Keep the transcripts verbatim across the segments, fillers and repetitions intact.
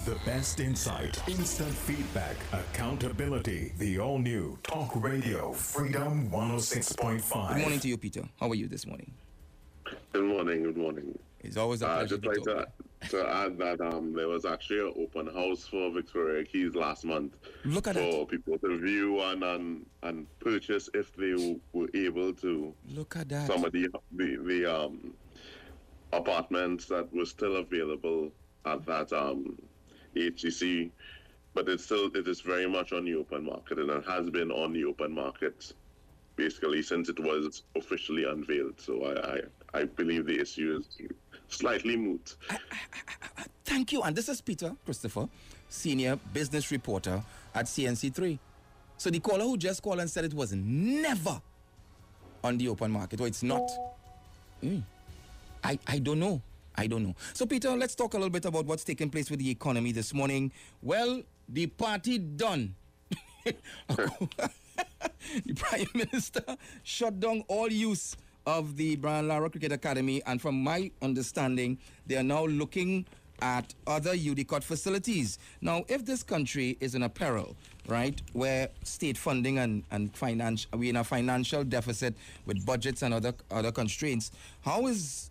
The best insight, instant feedback, accountability. The all-new Talk Radio Freedom one oh six point five. Good morning to you, Peter. How are you this morning? Good morning, good morning. It's always a uh, pleasure just to like talk to, to add that um, there was actually an open house for Victoria Keys last month. Look at for that. people to view and, and and purchase if they w- were able to. Look at that. Some of the the, the um, apartments that were still available at that um, H C C, but it's still it is very much on the open market, and it has been on the open market basically since it was officially unveiled. So I, I, I believe the issue is slightly moot. I, I, I, thank you. And this is Peter Christopher, senior business reporter at C N C three. So the caller who just called and said it was never on the open market, or it's not. Mm. I, I don't know. I don't know. So, Peter, let's talk a little bit about what's taking place with the economy this morning. Well, the party done. The Prime Minister shut down all use of the Brian Lara Cricket Academy, and from my understanding, they are now looking at other U D C O T facilities. Now, if this country is in a peril, right, where state funding and, and finance, we're in a financial deficit with budgets and other other constraints, how is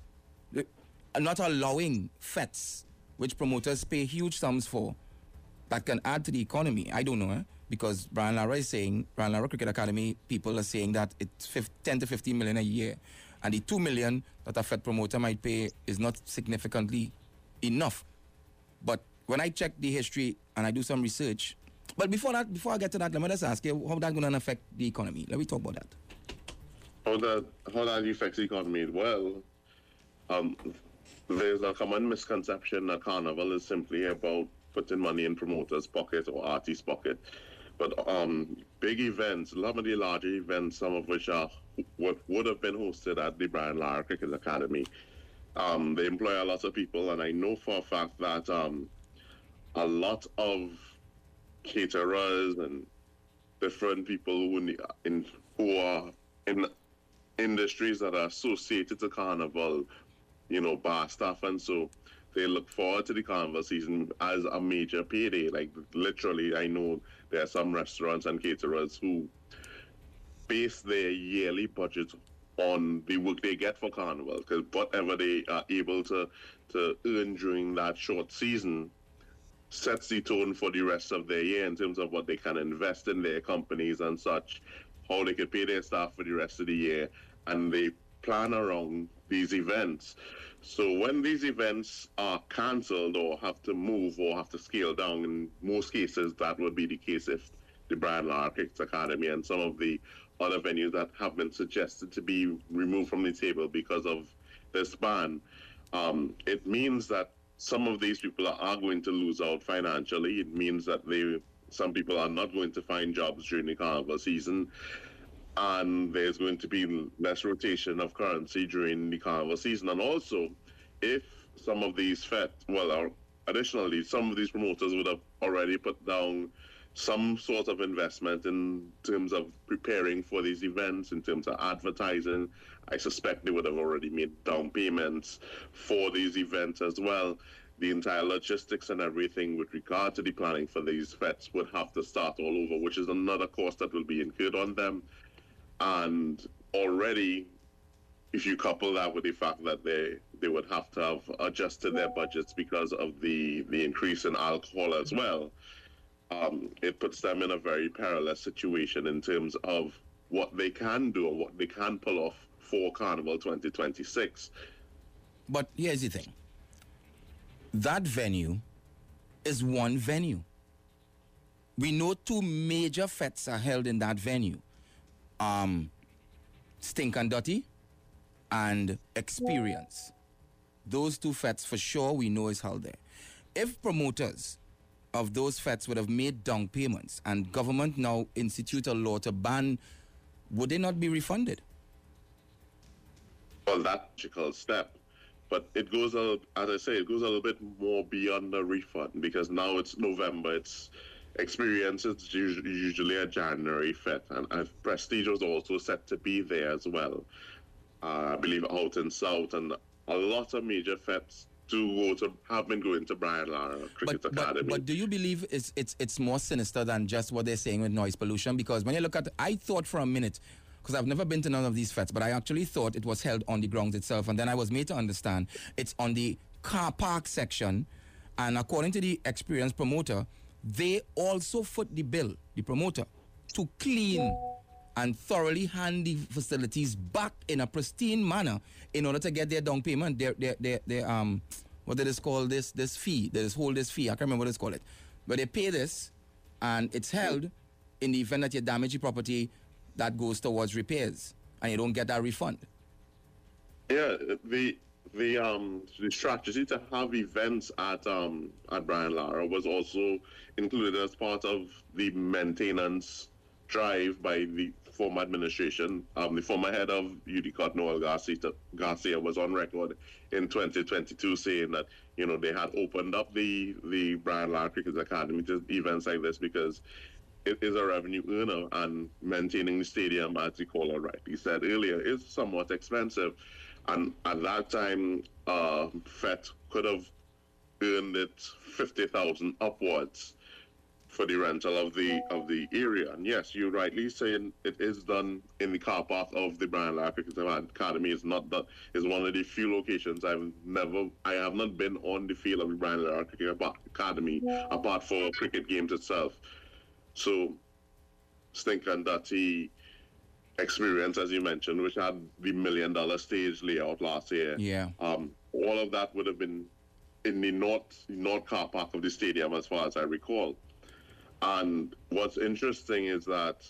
not allowing fets, which promoters pay huge sums for, that can add to the economy? I don't know, eh? Because Brian Lara is saying, Brian Lara Cricket Academy, people are saying that it's ten to fifteen million a year. And the two million that a Fed promoter might pay is not significantly enough. But when I check the history and I do some research, but before that, before I get to that, let me just ask you, how that's going to affect the economy? Let me talk about that. How that, how that affects the economy? Well, um, there's a common misconception that Carnival is simply about putting money in promoters' pocket or artists' pocket. But um, big events, a lot of the larger events, some of which are what would have been hosted at the Brian Lara Cricket Academy, um, they employ a lot of people, and I know for a fact that um, a lot of caterers and different people who, in, who are in industries that are associated to Carnival, you know, bar staff, and so they look forward to the Carnival season as a major payday. Like, literally, I know there are some restaurants and caterers who base their yearly budget on the work they get for Carnival, because whatever they are able to, to earn during that short season sets the tone for the rest of their year in terms of what they can invest in their companies and such, how they can pay their staff for the rest of the year, and they plan around these events. So when these events are cancelled or have to move or have to scale down, in most cases that would be the case if the Brian Lara Cricket Academy and some of the other venues that have been suggested to be removed from the table because of this ban, um, it means that some of these people are going to lose out financially. It means that they, some people are not going to find jobs during the Carnival season, and there's going to be less rotation of currency during the Carnival season. And also, if some of these F E T, well, additionally, some of these promoters would have already put down some sort of investment in terms of preparing for these events, in terms of advertising. I suspect they would have already made down payments for these events as well. The entire logistics and everything with regard to the planning for these F E Ts would have to start all over, which is another cost that will be incurred on them. And already, if you couple that with the fact that they they would have to have adjusted their budgets because of the, the increase in alcohol as well, um, it puts them in a very perilous situation in terms of what they can do or what they can pull off for Carnival twenty twenty-six. But here's the thing. That venue is one venue. We know two major F E Ts are held in that venue. Um, Stink and Dirty and Experience. Those two F E Ts for sure we know is held there. If promoters of those F E Ts would have made down payments and government now institute a law to ban, would they not be refunded? Well, that's a logical step. But it goes, a, as I say, it goes a little bit more beyond the refund, because now it's November, it's Experience, it's usually a January F E T, and, and Prestige was also set to be there as well. Uh, I believe out in South, and a lot of major F E Ts to go to have been going to Brian Lara Cricket But, Academy. but, but do you believe it's, it's, it's more sinister than just what they're saying with noise pollution? Because when you look at, I thought for a minute, because I've never been to none of these fets, but I actually thought it was held on the grounds itself. And then I was made to understand it's on the car park section. And according to the experienced promoter, they also foot the bill, the promoter, to clean and thoroughly hand the facilities back in a pristine manner in order to get their down payment, their, their, their, their um, what they call this, this fee, they just hold this fee, I can't remember what it's called it. But they pay this, and it's held in the event that you damage the property, that goes towards repairs, and you don't get that refund. Yeah, the the um the strategy to have events at um at Brian Lara was also included as part of the maintenance drive by the former administration. Um, the former head of U D C O T, Noel Garcia, Garcia, was on record in twenty twenty-two saying that, you know, they had opened up the the Brian Lara Cricket Academy to events like this because it is a revenue earner, and maintaining the stadium, as the caller rightly said earlier, is somewhat expensive. And at that time, uh, F E T could have earned it fifty thousand upwards for the rental of the of the area. And yes, you're rightly saying it is done in the car park of the Brian Lara Cricket Academy. It's not that is one of the few locations I've never I have not been on the field of the Brian Lara Cricket Academy apart for cricket games itself. So Stink and Dirty experience, as you mentioned, which had the million dollar stage layout last year. Yeah. Um, all of that would have been in the north north car park of the stadium, as far as I recall. And what's interesting is that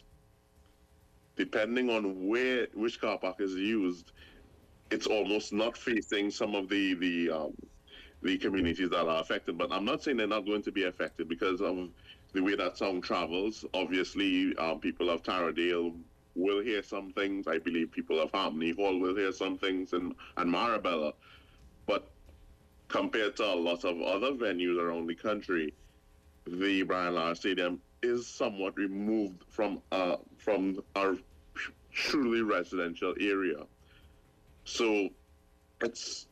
depending on where which car park is used, it's almost not facing some of the the um, the communities that are affected. But I'm not saying they're not going to be affected because of the way that sound travels. Obviously, um, people of Taradale will hear some things. I believe people of Harmony Hall will hear some things, and, and Marabella. But compared to a lot of other venues around the country, the Brian Lara Stadium is somewhat removed from uh, from our truly residential area. So it's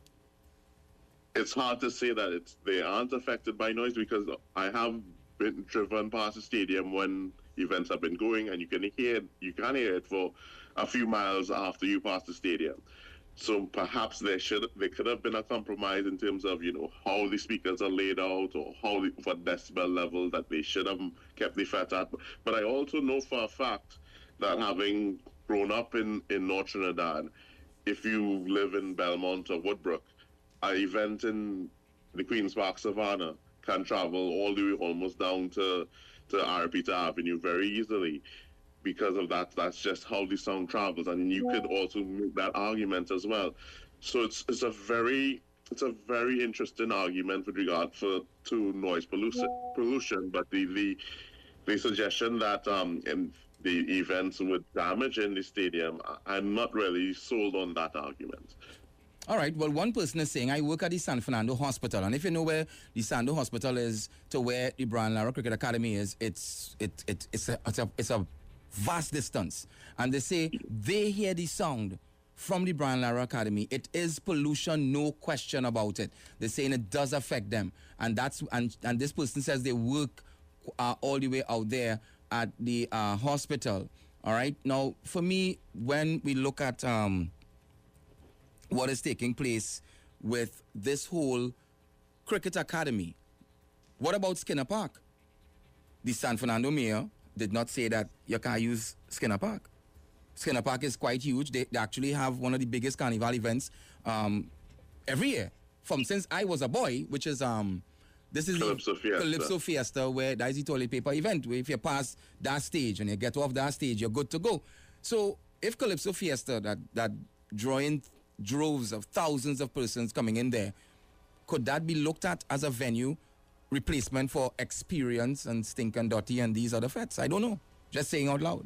it's hard to say that it's they aren't affected by noise, because I have been driven past the stadium when events have been going, and you can hear you can hear it for a few miles after you pass the stadium. So perhaps there should there could have been a compromise in terms of, you know, how the speakers are laid out, or how the, what decibel level that they should have kept the F E T at. But I also know for a fact that, having grown up in, in North Trinidad, if you live in Belmont or Woodbrook, an event in the Queen's Park Savannah can travel all the way almost down to, to R. Peter Avenue very easily. Because of that, that's just how the sound travels, and you could also make that argument as well. So it's it's a very it's a very interesting argument with regard for to noise pollution. Pollution, but the the, the suggestion that um in the events would damage in the stadium, I'm not really sold on that argument. All right. Well, one person is saying, I work at the San Fernando Hospital, and if you know where the Sando Hospital is to where the Brian Lara Cricket Academy is, it's it, it it's a it's a it's a vast distance. And they say they hear the sound from the Brian Lara Academy. It is pollution, no question about it. They're saying it does affect them, and that's and and this person says they work uh, all the way out there at the uh, hospital. All right. Now, for me, when we look at um. what is taking place with this whole cricket academy, what about Skinner Park? The San Fernando mayor did not say that you can't use Skinner Park. Skinner Park is quite huge. They, they actually have one of the biggest carnival events um, every year. From since I was a boy, which is um, this is Calypso the Fiesta. Calypso Fiesta, where that is the toilet paper event. Where if you pass that stage and you get off that stage, you're good to go. So if Calypso Fiesta, that that drawing droves of thousands of persons coming in there, could that be looked at as a venue replacement for Experience and Stink and Dirty and these other fets? I don't know. Just saying out loud.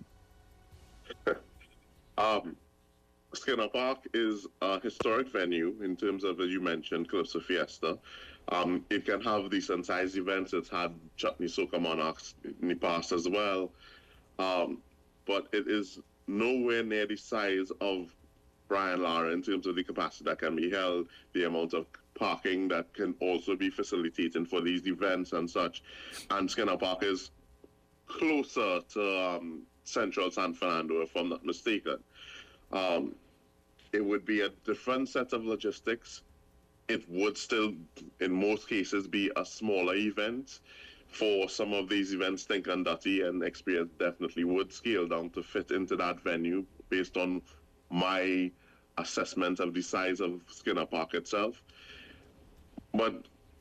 um, Skinner Park is a historic venue in terms of, as you mentioned, Calypso Fiesta. Um, it can have decent sized events. It's had Chutney Soca Monarchs in the past as well. Um, but it is nowhere near the size of Brian Lara in terms of the capacity that can be held, the amount of parking that can also be facilitating for these events and such. And Skinner Park is closer to um, central San Fernando, if I'm not mistaken. Um, it would be a different set of logistics. It would still, in most cases, be a smaller event. For some of these events, Think and Dirty and Experience definitely would scale down to fit into that venue based on my assessment of the size of Skinner Park itself. But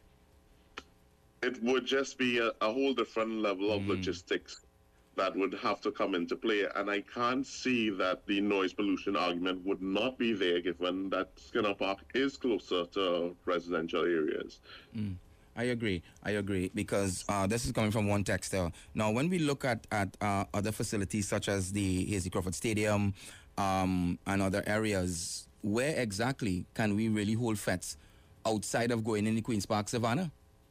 it would just be a, a whole different level of mm. logistics that would have to come into play. And I can't see that the noise pollution argument would not be there given that Skinner Park is closer to residential areas. Mm. I agree. I agree because uh, this is coming from one texter. Now, when we look at, at uh, other facilities such as the Hasely Crawford Stadium um, and other areas, where exactly can we really hold fests outside of going in the Queen's Park Savannah?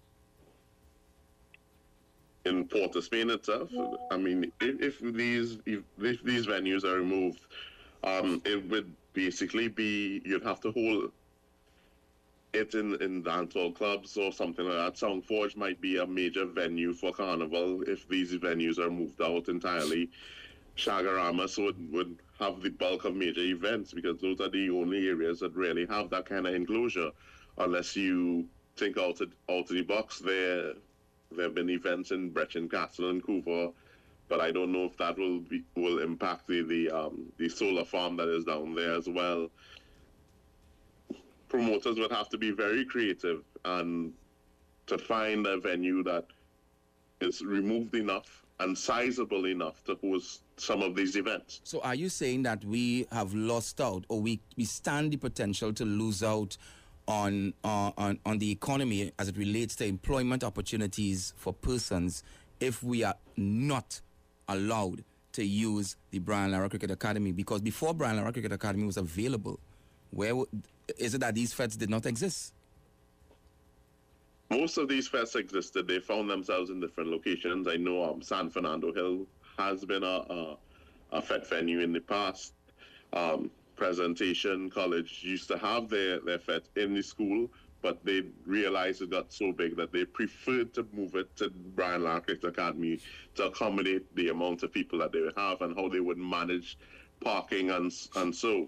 In Port of Spain itself, I mean, if, if these if, if these venues are removed, um, it would basically be you'd have to hold it in, in dancehall clubs or something like that. Soundforge might be a major venue for Carnival if these venues are moved out entirely. Shagaramas would, would have the bulk of major events because those are the only areas that really have that kind of enclosure. Unless you think out of, out of the box, there there have been events in Brechin Castle and Couva, but I don't know if that will be will impact the the um, the solar farm that is down there as well. Promoters would have to be very creative and to find a venue that is removed enough and sizable enough to host some of these events. So are you saying that we have lost out, or we, we stand the potential to lose out on, uh, on on the economy as it relates to employment opportunities for persons if we are not allowed to use the Brian Lara Cricket Academy? Because before Brian Lara Cricket Academy was available, where would, is it that these fests did not exist? Most of these fests existed. They found themselves in different locations. I know um, San Fernando Hill has been a, a, a fete venue in the past. Um, Presentation College used to have their, their fete in the school, but they realized it got so big that they preferred to move it to Brian Lara Cricket Academy to accommodate the amount of people that they would have and how they would manage parking and, and so.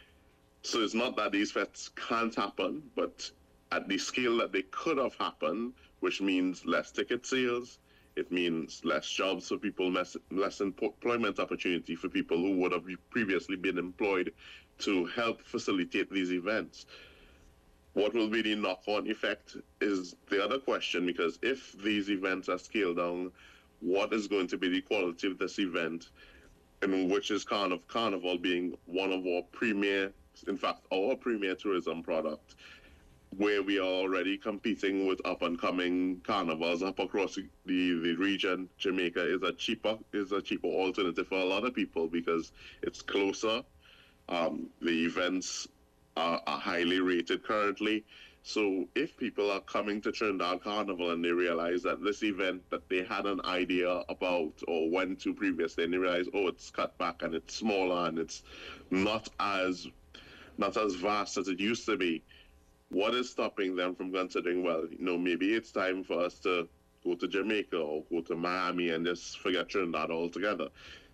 So it's not that these fetes can't happen, but at the scale that they could have happened, which means less ticket sales, it means less jobs for people, less, less employment opportunity for people who would have previously been employed to help facilitate these events. What will be the knock-on effect is the other question, because if these events are scaled down, what is going to be the quality of this event, and which is kind of Carnival being one of our premier, in fact, our premier tourism product, where we are already competing with up-and-coming carnivals up across the, the region. Jamaica is a cheaper is a cheaper alternative for a lot of people because it's closer. Um, the events are, are highly rated currently. So if people are coming to Trinidad Carnival and they realize that this event that they had an idea about or went to previously, and they realize, oh, it's cut back and it's smaller and it's not as not as vast as it used to be, what is stopping them from considering, well, you know, maybe it's time for us to go to Jamaica or go to Miami and just forget Trinidad altogether?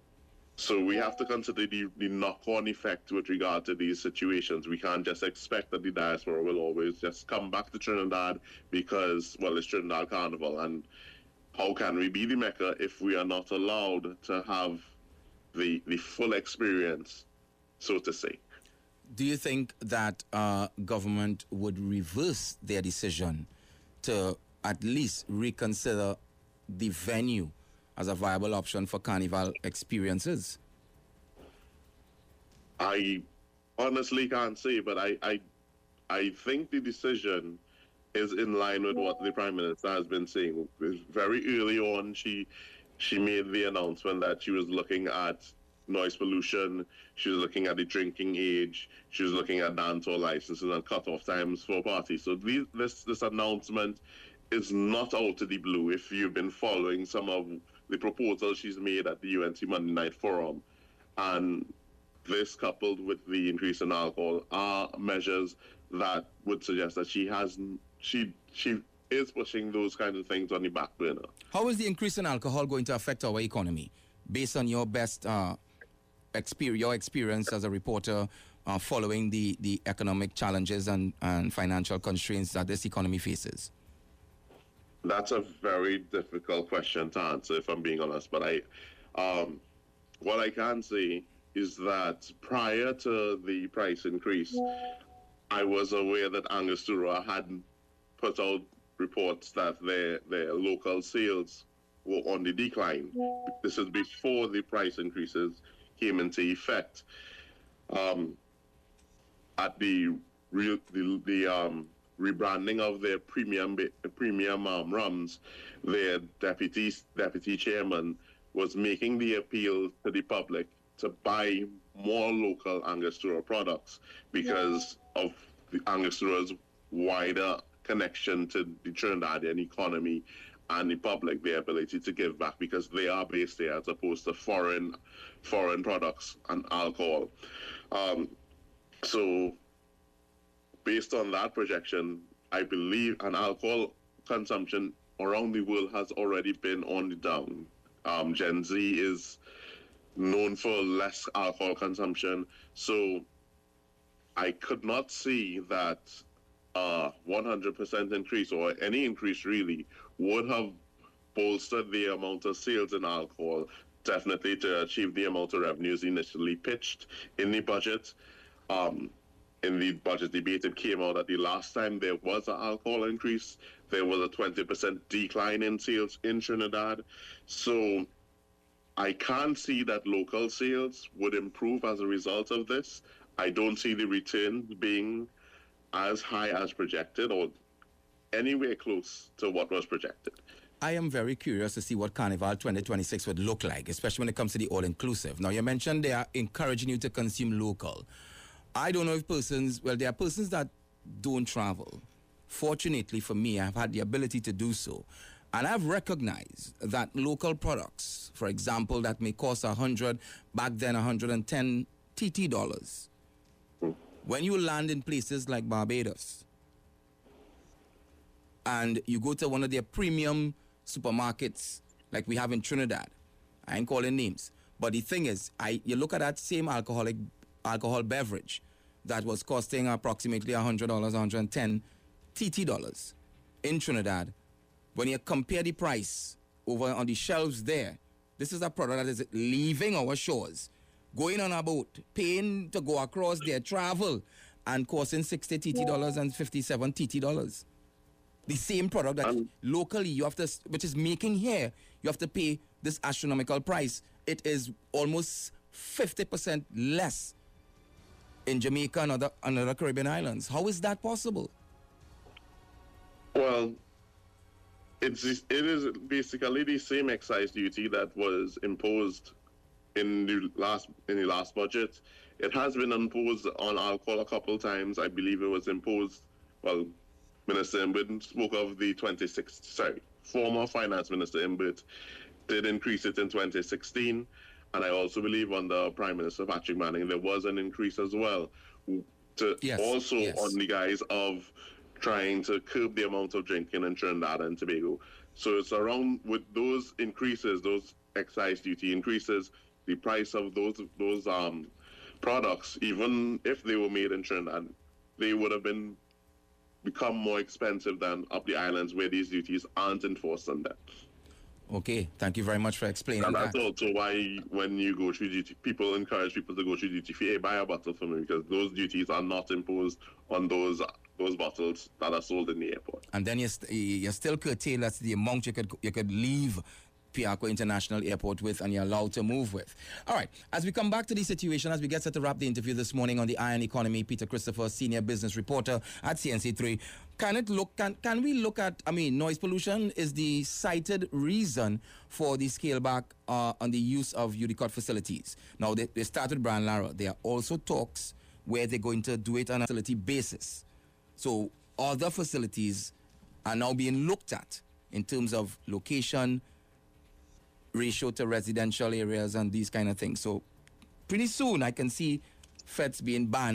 So we have to consider the, the knock-on effect with regard to these situations. We can't just expect that the diaspora will always just come back to Trinidad because, well, it's Trinidad Carnival. And how can we be the Mecca if we are not allowed to have the, the full experience, so to say? Do you think that uh, government would reverse their decision to at least reconsider the venue as a viable option for carnival experiences? I honestly can't say, but I, I, I think the decision is in line with what the Prime Minister has been saying. Very early on, she, she made the announcement that she was looking at noise pollution, she was looking at the drinking age, she was looking at dancehall licenses and cut-off times for parties. So these, this this announcement is not out of the blue. If you've been following some of the proposals she's made at the U N C Monday Night Forum, and this coupled with the increase in alcohol are measures that would suggest that she hasn't, she, she is pushing those kind of things on the back burner. How is the increase in alcohol going to affect our economy, based on your best uh, experience, your experience as a reporter uh, following the, the economic challenges and, and financial constraints that this economy faces? That's a very difficult question to answer, if I'm being honest. But I, um, what I can say is that prior to the price increase, I was aware that Angostura had put out reports that their their local sales were on the decline. This is before the price increases came into effect. Um, at the real the, the um, rebranding of their premium premium um, rums, their deputy deputy chairman was making the appeal to the public to buy more local Angostura products because yeah. of the Angostura's wider connection to the Trinidadian economy and the public, their ability to give back because they are based there as opposed to foreign foreign products and alcohol. Um, so based on that projection, I believe an alcohol consumption around the world has already been on the down. Um, Gen Z is known for less alcohol consumption, so I could not see that uh, one hundred percent increase or any increase really would have bolstered the amount of sales in alcohol, definitely to achieve the amount of revenues initially pitched in the budget. Um, in the budget debate, it came out that the last time there was an alcohol increase, there was a twenty percent decline in sales in Trinidad. So I can't see that local sales would improve as a result of this. I don't see the return being as high as projected or anywhere close to what was projected. I am very curious to see what Carnival twenty twenty-six would look like, especially when it comes to the all-inclusive. Now, you mentioned they are encouraging you to consume local. I don't know if persons, well, there are persons that don't travel. Fortunately for me, I've had the ability to do so. And I've recognized that local products, for example, that may cost one hundred, back then one hundred ten T T dollars. When you land in places like Barbados and you go to one of their premium supermarkets like we have in Trinidad, I ain't calling names, but the thing is, I you look at that same alcoholic alcohol beverage that was costing approximately one hundred dollars, one hundred ten T T dollars in Trinidad. When you compare the price over on the shelves there, this is a product that is leaving our shores, going on a boat, paying to go across their travel, and costing sixty T T dollars and fifty-seven T T dollars. The same product that um, locally you have to, which is making here, you have to pay this astronomical price. It is almost fifty percent less in Jamaica and other, and other Caribbean islands. How is that possible? Well, it's it is basically the same excise duty that was imposed in the last in the last budget. It has been imposed on alcohol a couple times. I believe it was imposed. Well, Minister Imbert spoke of the twenty-six. Sorry, former Finance Minister Imbert did increase it in twenty sixteen, and I also believe under Prime Minister Patrick Manning there was an increase as well. To yes, also yes. on the guise of trying to curb the amount of drinking in Trinidad and Tobago. So it's around with those increases, those excise duty increases, the price of those those um products, even if they were made in Trinidad, they would have been become more expensive than up the islands where these duties aren't enforced on them. Okay, thank you very much for explaining and that. And that's also why when you go through duty, people encourage people to go through duty free. Hey, buy a bottle for me, because those duties are not imposed on those those bottles that are sold in the airport. And then you're, st- you're still curtailed as the amount you could you could leave Piarco International Airport with and you're allowed to move with. All right, as we come back to the situation, as we get set to wrap the interview this morning on the Iron Economy, Peter Christopher, senior business reporter at C N C three, can it look, can, can we look at, I mean, noise pollution is the cited reason for the scale back uh, on the use of U D C O T facilities. Now, they, they started Brian Lara. There are also talks where they're going to do it on a facility basis. So other facilities are now being looked at in terms of location, ratio to residential areas and these kind of things. So pretty soon I can see F E Ts being banned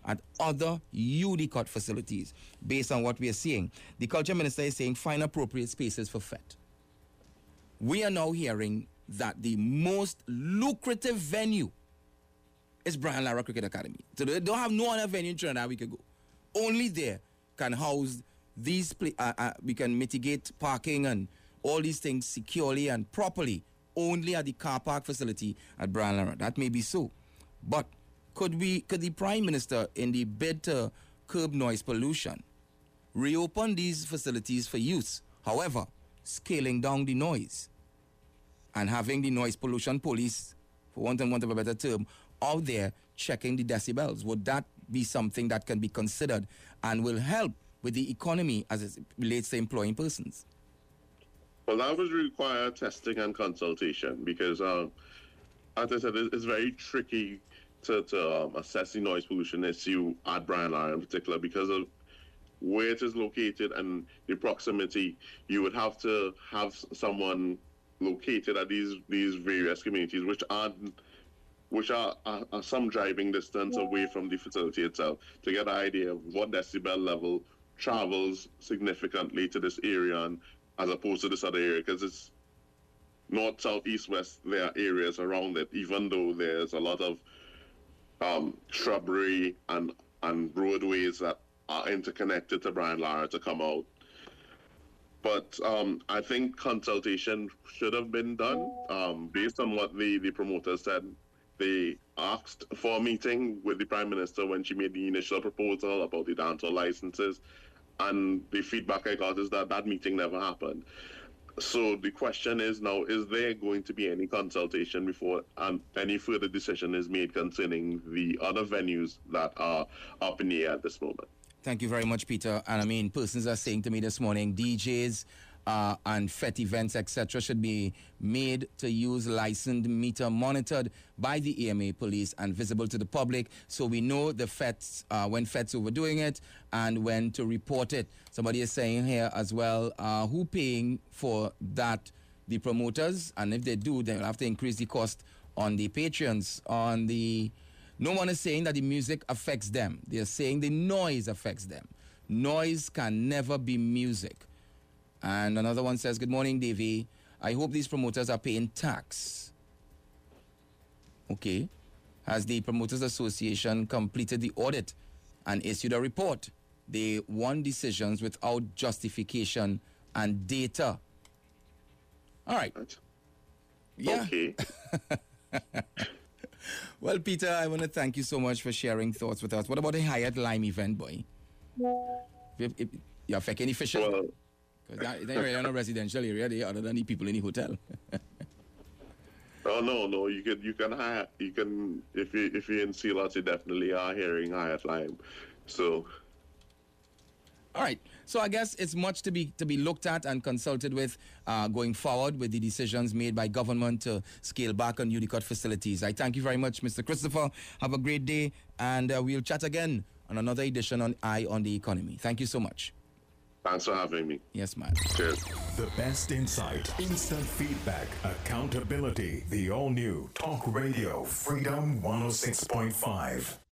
at other U D C O T facilities based on what we are seeing. The culture minister is saying find appropriate spaces for F E T. We are now hearing that the most lucrative venue is Brian Lara Cricket Academy. So they don't have no other venue in Trinidad we could go. Only there can house these, pla- uh, uh, we can mitigate parking and all these things securely and properly only at the car park facility at Brian Lara. That may be so. But could we, could the Prime Minister, in the bid to curb noise pollution, reopen these facilities for use, however, scaling down the noise and having the noise pollution police, for want and want of a better term, out there checking the decibels? Would that be something that can be considered and will help with the economy as it relates to employing persons? Well, that would require testing and consultation because, um, as I said, it's very tricky to, to um, assess the noise pollution issue at Brian Lara in particular because of where it is located and the proximity. You would have to have someone located at these these various communities, which aren't which are, are, are some driving distance away from the facility itself, to get an idea of what decibel level travels significantly to this area and, as opposed to this other area, because it's north, south, east, west. There are areas around it, even though there's a lot of um, shrubbery and, and roadways that are interconnected to Brian Lara to come out. But um, I think consultation should have been done um, based on what the, the promoter said. They asked for a meeting with the Prime Minister when she made the initial proposal about the dancehall licenses, and the feedback I got is that that meeting never happened. So the question is now, is there going to be any consultation before um, any further decision is made concerning the other venues that are up in the air at this moment? Thank you very much, Peter. And I mean, persons are saying to me this morning, D Js uh, and F E T events, et cetera, should be made to use licensed meter monitored by the E M A police and visible to the public, so we know the F E Ts, uh, when F E Ts overdoing it and when to report it. Somebody is saying here as well, uh, who paying for that? The promoters, and if they do, they'll have to increase the cost on the patrons, on the... No one is saying that the music affects them. They're saying the noise affects them. Noise can never be music. And another one says, good morning, Davey. I hope these promoters are paying tax. Okay. Has the Promoters Association completed the audit and issued a report? They won decisions without justification and data. All right. Yeah. Okay. Well, Peter, I want to thank you so much for sharing thoughts with us. What about the Hyatt Lime event, boy? If, if, you affect any fishing? Well, Because they're in a residential area, they other than the people in the hotel. oh no, no, you can you can hire you can if you if you're in Sea Lots, you definitely are hearing Hyatt Lime. So. All right. So I guess it's much to be to be looked at and consulted with uh, going forward with the decisions made by government to scale back on U D C O T facilities. I thank you very much, Mister Christopher. Have a great day, and uh, we'll chat again on another edition on Eye on the Economy. Thank you so much. Thanks for having me. Yes, man. Cheers. The best insight, instant feedback, accountability. The all-new Talk Radio Freedom one oh six point five.